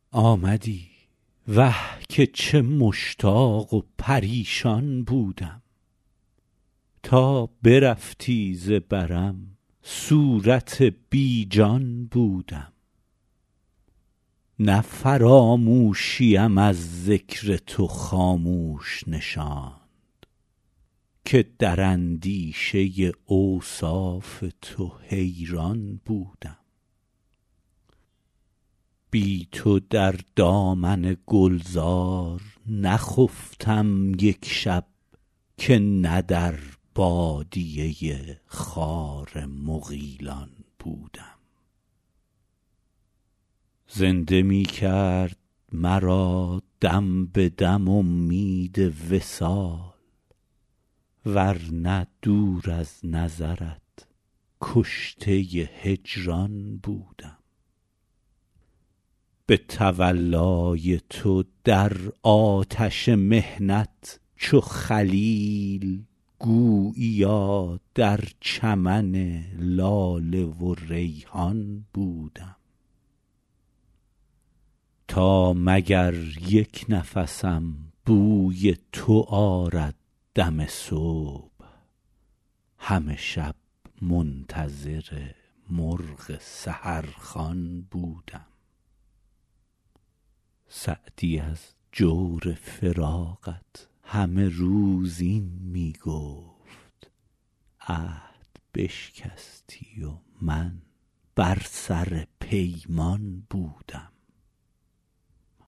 آمدی وه که چه مشتاق و پریشان بودم، تا برفتی ز برم صورت بی جان بودم. نه فراموشیم از ذکر تو خاموش نشاند، که در اندیشه اوصاف تو حیران بودم. بی تو در دامن گلزار نخفتم یک شب، که نه در بادیه خار مغیلان بودم. زنده می کرد مرا دم به دم امید وصال، ورنه دور از نظرت کشته هجران بودم. به تولای تو در آتش محنت چو خلیل، گوییا در چمن لاله و ریحان بودم. تا مگر یک نفسم بوی تو آرد دم صبح، همه شب منتظر مرغ سحرخوان بودم. سعدی از جور فراقت همه روز این می گفت، عهد بشکستی و من بر سر پیمان بودم.